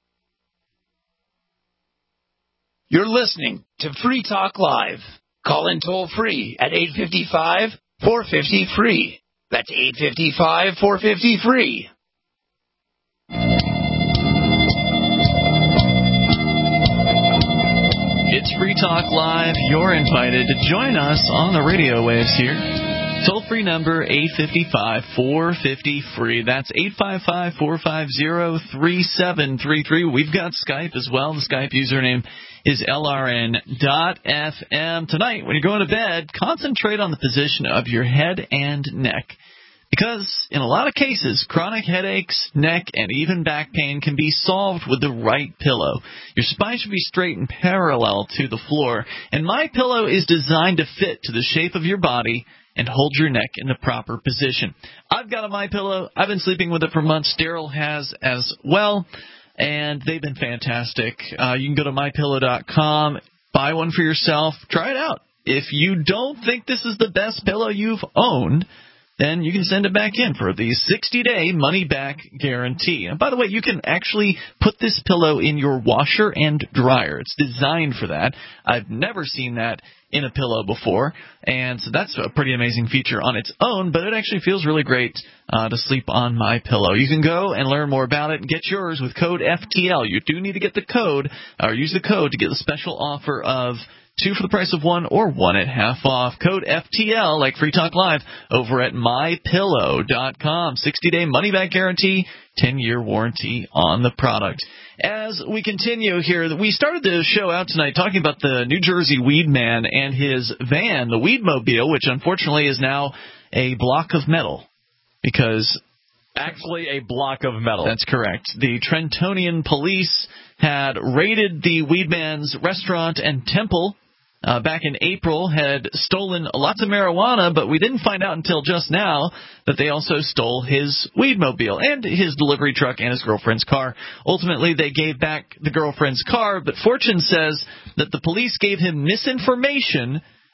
You're listening to Free Talk Live. Call in toll free at eight five five, four five zero, free. That's eight five five, four five zero, free. It's Free Talk Live. You're invited to join us on the radio waves here. Toll-free number eight five five, four five zero, free. That's eight five five, four five zero, three seven three three. We've got Skype as well. The Skype username is L R N dot F M. Tonight, when you're going to bed, concentrate on the position of your head and neck. Because in a lot of cases, chronic headaches, neck, and even back pain can be solved with the right pillow. Your spine should be straight and parallel to the floor, and My Pillow is designed to fit to the shape of your body and hold your neck in the proper position. I've got a My Pillow. I've been sleeping with it for months. Daryl has as well, and they've been fantastic. Uh, you can go to my pillow dot com, buy one for yourself, try it out. If you don't think this is the best pillow you've owned, then you can send it back in for the sixty-day money-back guarantee. And by the way, you can actually put this pillow in your washer and dryer. It's designed for that. I've never seen that in a pillow before, and so that's a pretty amazing feature on its own, but it actually feels really great uh, to sleep on My Pillow. You can go and learn more about it and get yours with code F T L. You do need to get the code, or use the code to get the special offer of two for the price of one, or one at half off. Code F T L, like Free Talk Live, over at my pillow dot com. sixty-day money-back guarantee, ten-year warranty on the product. As we continue here, we started the show out tonight talking about the New Jersey Weed Man and his van, the Weedmobile, which unfortunately is now a block of metal. Because Actually, a block of metal. That's correct. The Trentonian police had raided the Weedman's restaurant and temple uh, back in April, had stolen lots of marijuana, but we didn't find out until just now that they also stole his Weedmobile and his delivery truck and his girlfriend's car. Ultimately, they gave back the girlfriend's car, but Fortune says that the police gave him misinformation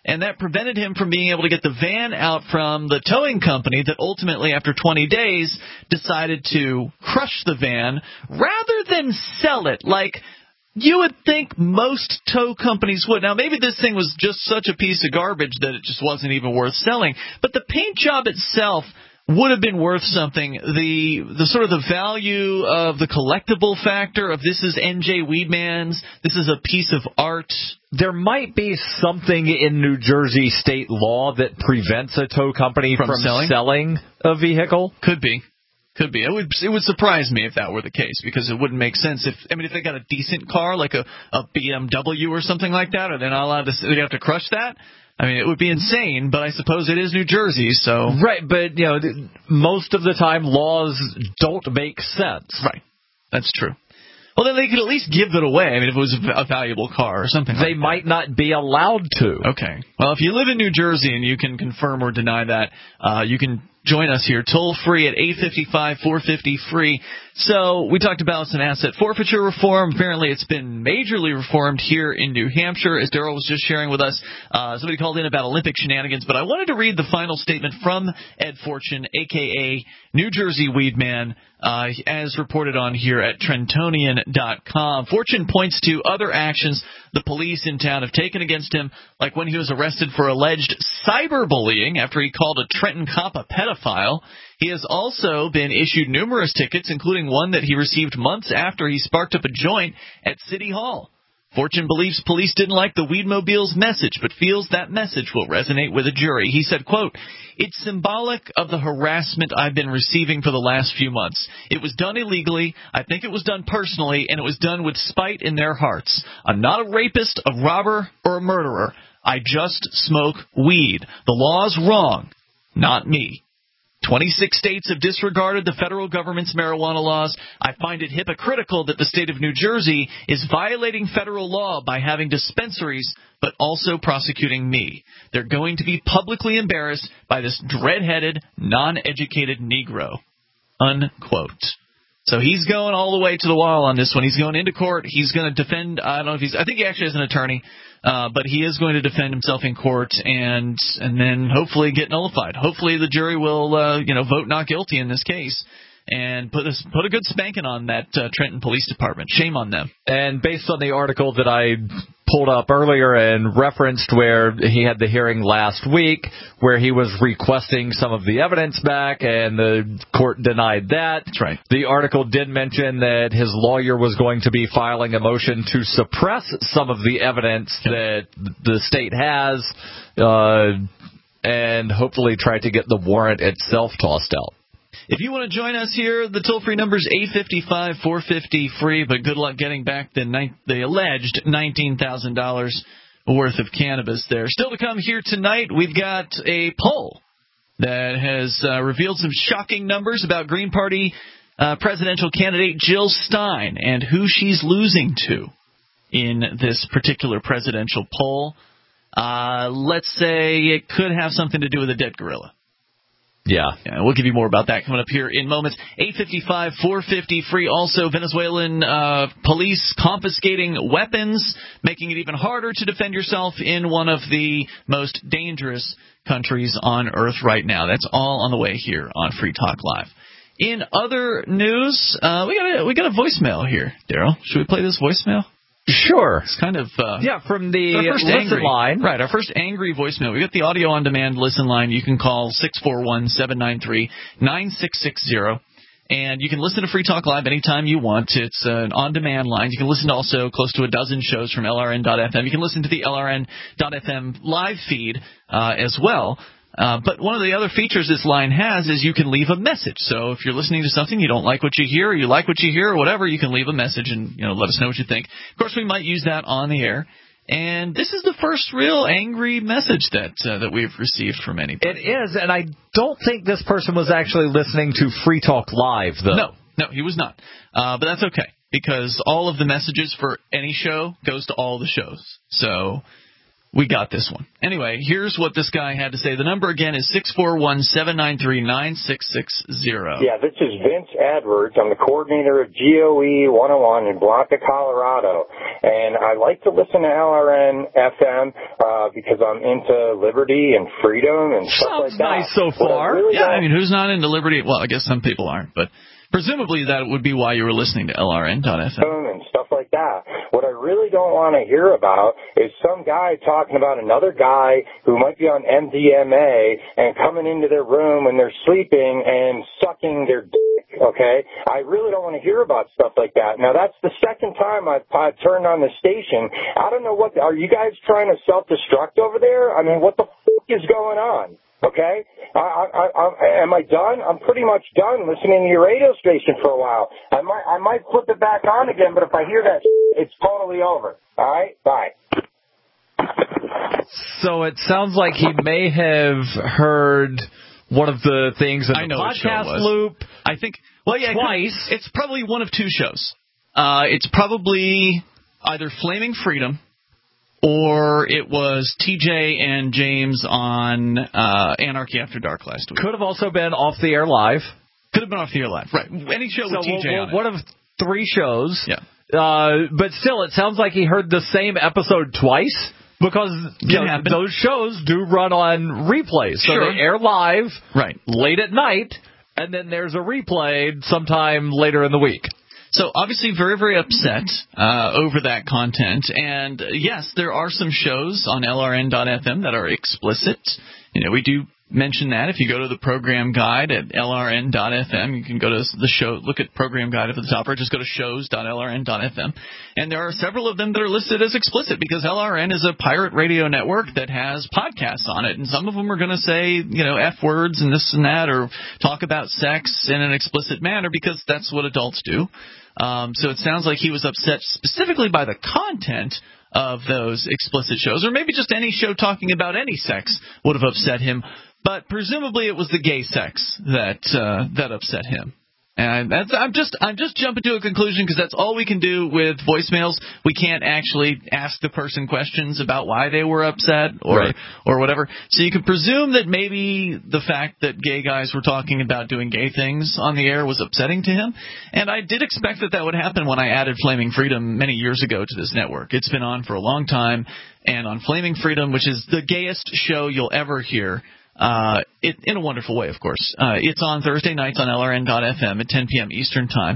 and that prevented him from being able to get the van out from the towing company that ultimately, after twenty days, decided to crush the van rather than sell it like you would think most tow companies would. Now, maybe this thing was just such a piece of garbage that it just wasn't even worth selling, but the paint job itself would have been worth something. The the sort of the value of the collectible factor of this is N J Weedman's, this is a piece of art. There might be something in New Jersey state law that prevents a tow company from, From selling? selling a vehicle. Could be. Could be. It would it would surprise me if that were the case, because it wouldn't make sense if I mean if they got a decent car like a, a B M W or something like that, are they not allowed to they have to crush that? I mean, it would be insane, but I suppose it is New Jersey, so... Right, but, you know, most of the time laws don't make sense. Right. That's true. Well, then they could at least give it away. I mean, if it was a valuable car or something like that. They might not be allowed to. Okay. Well, if you live in New Jersey and you can confirm or deny that, uh, you can join us here toll-free at eight five five, four five zero, free. So we talked about some asset forfeiture reform. Apparently it's been majorly reformed here in New Hampshire, as Daryl was just sharing with us. Uh, somebody called in about Olympic shenanigans, but I wanted to read the final statement from Ed Fortune, a k a. New Jersey Weedman, uh, as reported on here at Trentonian dot com. Fortune points to other actions the police in town have taken against him, like when he was arrested for alleged cyberbullying after he called a Trenton cop a pedophile. He has also been issued numerous tickets, including one that he received months after he sparked up a joint at City Hall. Fortune believes police didn't like the Weedmobile's message, but feels that message will resonate with a jury. He said, quote, "It's symbolic of the harassment I've been receiving for the last few months. It was done illegally. I think it was done personally, and it was done with spite in their hearts. I'm not a rapist, a robber, or a murderer. I just smoke weed. The law's wrong, not me. twenty-six states have disregarded the federal government's marijuana laws. I find it hypocritical that the state of New Jersey is violating federal law by having dispensaries, but also prosecuting me. They're going to be publicly embarrassed by this dread-headed, non-educated Negro." Unquote. So he's going all the way to the wall on this one. He's going into court. He's going to defend, I don't know if he's, I think he actually has an attorney, uh, but he is going to defend himself in court and and then hopefully get nullified. Hopefully the jury will, uh, you know, vote not guilty in this case and put a, put a good spanking on that uh, Trenton Police Department. Shame on them. And based on the article that I pulled up earlier and referenced where he had the hearing last week where he was requesting some of the evidence back and the court denied that. That's right. The article did mention that his lawyer was going to be filing a motion to suppress some of the evidence that the state has uh, and hopefully try to get the warrant itself tossed out. If you want to join us here, the toll-free number is eight five five, four five zero, free, but good luck getting back the, ni- the alleged nineteen thousand dollars worth of cannabis there. Still to come here tonight, we've got a poll that has uh, revealed some shocking numbers about Green Party uh, presidential candidate Jill Stein and who she's losing to in this particular presidential poll. Uh, let's say it could have something to do with a dead gorilla. Yeah. yeah. We'll give you more about that coming up here in moments. eight five five, four five zero, free. Also, Venezuelan uh, police confiscating weapons, making it even harder to defend yourself in one of the most dangerous countries on earth right now. That's all on the way here on Free Talk Live. In other news, uh, we got a, we got a voicemail here, Daryl. Should we play this voicemail? Sure. It's kind of... Uh, yeah, from the first listen angry, line. Right, our first angry voicemail. We got the audio-on-demand listen line. You can call six four one, seven nine three, nine six six zero. And you can listen to Free Talk Live anytime you want. It's an on-demand line. You can listen to also close to a dozen shows from L R N dot F M. You can listen to the L R N dot F M live feed uh, as well. Uh, but one of the other features this line has is you can leave a message. So if you're listening to something, you don't like what you hear, or you like what you hear, or whatever, you can leave a message and, you know, let us know what you think. Of course, we might use that on the air. And this is the first real angry message that uh, that we've received from anybody. It is, and I don't think this person was actually listening to Free Talk Live, though. No, no, he was not. Uh, but that's okay, because all of the messages for any show goes to all the shows. So we got this one. Anyway, here's what this guy had to say. The number again is six four one, seven nine three, nine six six zero. Yeah, this is Vince Edwards. I'm the coordinator of G O E one oh one in Blanca, Colorado. And I like to listen to L R N F M uh, because I'm into liberty and freedom and stuff Sounds like that. nice so far. Really Yeah, I mean, who's not into liberty? Well, I guess some people aren't, but presumably that would be why you were listening to L R N dot F M. And stuff like that. What I really don't want to hear about is some guy talking about another guy who might be on M D M A and coming into their room when they're sleeping and sucking their dick, okay? I really don't want to hear about stuff like that. Now, that's the second time I've, I've turned on the station. I don't know what, the, are you guys trying to self-destruct over there? I mean, what the f*** is going on? Okay, I, I, I, am I done? I'm pretty much done listening to your radio station for a while. I might, I might flip it back on again, but if I hear that, it's totally over. All right, bye. So it sounds like he may have heard one of the things in the I know what show it podcast was. loop. I think, well, yeah, twice. It's probably one of two shows. Uh, it's probably either Flaming Freedom, or it was T J and James on uh, Anarchy After Dark last week. Could have also been Off the Air Live. Could have been Off the Air Live, right. Any show so with T J we'll, on it. One of three shows. Yeah. Uh, but still, it sounds like he heard the same episode twice, because you know, those shows do run on replays. So Sure. they air live right. late at night, and then there's a replay sometime later in the week. So obviously very, very upset uh, over that content. And, uh, yes, there are some shows on L R N dot F M that are explicit. You know, we do mention that. If you go to the program guide at L R N dot F M, you can go to the show, look at program guide up at the top, or just go to shows dot L R N dot F M. And there are several of them that are listed as explicit because L R N is a pirate radio network that has podcasts on it. And some of them are going to say, you know, F words and this and that, or talk about sex in an explicit manner because that's what adults do. Um, so it sounds like he was upset specifically by the content of those explicit shows, or maybe just any show talking about any sex would have upset him. But presumably it was the gay sex that uh, that upset him. And that's, I'm just I'm just jumping to a conclusion because that's all we can do with voicemails. We can't actually ask the person questions about why they were upset or Right. or whatever. So you can presume that maybe the fact that gay guys were talking about doing gay things on the air was upsetting to him. And I did expect that that would happen when I added Flaming Freedom many years ago to this network. It's been on for a long time, and on Flaming Freedom, which is the gayest show you'll ever hear. Uh, it, in a wonderful way, of course. Uh, it's on Thursday nights on L R N dot F M at ten p.m. Eastern Time.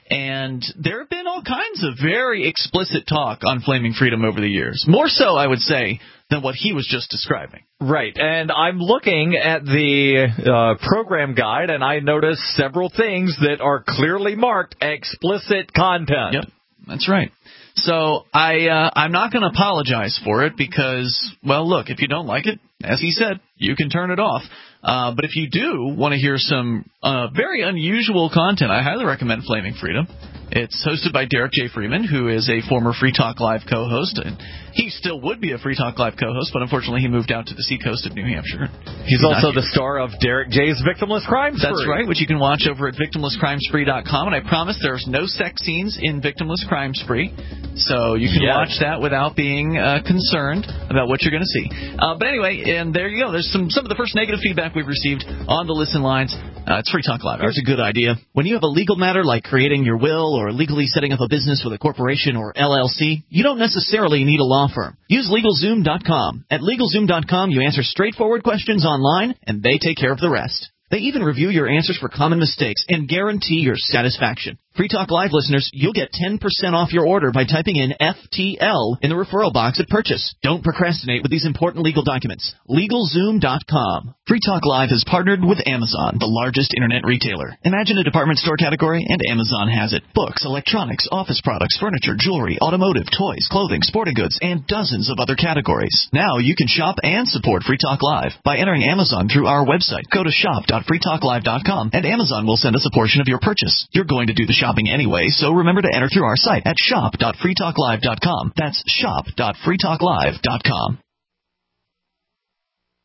And there have been all kinds of very explicit talk on Flaming Freedom over the years. More so, I would say, than what he was just describing. Right, and I'm looking at the uh, program guide, and I notice several things that are clearly marked explicit content. Yep, that's right. So I, uh, I'm not going to apologize for it because, well, look, if you don't like it, as he said, you can turn it off. Uh, but if you do want to hear some uh, very unusual content, I highly recommend Flaming Freedom. It's hosted by Derek J. Freeman, who is a former Free Talk Live co-host. And he still would be a Free Talk Live co-host, but unfortunately he moved out to the seacoast of New Hampshire. He's, He's also the star of Derek J's Victimless Crime Spree. That's right, which you can watch over at victimless crime spree dot com. And I promise there's no sex scenes in Victimless Crime Spree. So you can yes. watch that without being uh, concerned about what you're going to see. Uh, but anyway, and there you go. There's some, some of the first negative feedback we've received on the listen lines. Uh, it's Free Talk Live. It's a good idea. When you have a legal matter like creating your will or legally setting up a business with a corporation or L L C, you don't necessarily need a law firm. Use LegalZoom dot com. At LegalZoom dot com, you answer straightforward questions online, and they take care of the rest. They even review your answers for common mistakes and guarantee your satisfaction. Free Talk Live listeners, you'll get ten percent off your order by typing in F T L in the referral box at purchase. Don't procrastinate with these important legal documents. LegalZoom dot com. Free Talk Live has partnered with Amazon, the largest internet retailer. Imagine a department store category, and Amazon has it. Books, electronics, office products, furniture, jewelry, automotive, toys, clothing, sporting goods, and dozens of other categories. Now you can shop and support Free Talk Live by entering Amazon through our website. Go to shop dot free talk live dot com, and Amazon will send us a portion of your purchase. You're going to do the shopping anyway, so remember to enter through our site at shop dot free talk live dot com. That's shop dot free talk live dot com.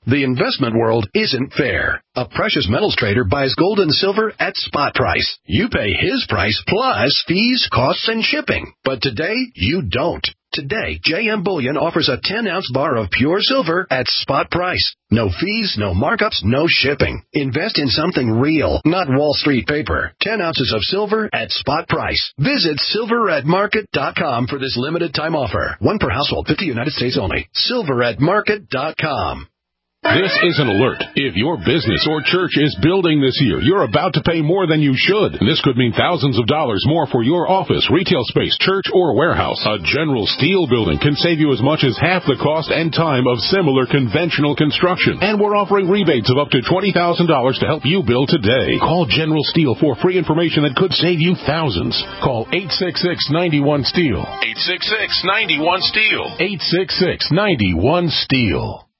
The investment world isn't fair. A precious metals trader buys gold and silver at spot price. You pay his price plus fees, costs, and shipping. But today, you don't. Today, J M Bullion offers a ten-ounce bar of pure silver at spot price. No fees, no markups, no shipping. Invest in something real, not Wall Street paper. ten ounces of silver at spot price. Visit silver at market dot com for this limited time offer. One per household, fifty United States only. silver at market dot com. This is an alert. If your business or church is building this year, you're about to pay more than you should. This could mean thousands of dollars more for your office, retail space, church, or warehouse. A General Steel building can save you as much as half the cost and time of similar conventional construction. And we're offering rebates of up to twenty thousand dollars to help you build today. Call General Steel for free information that could save you thousands. Call eight six six, nine one, STEEL. eight six six, nine one, STEEL. eight six six, nine one, STEEL.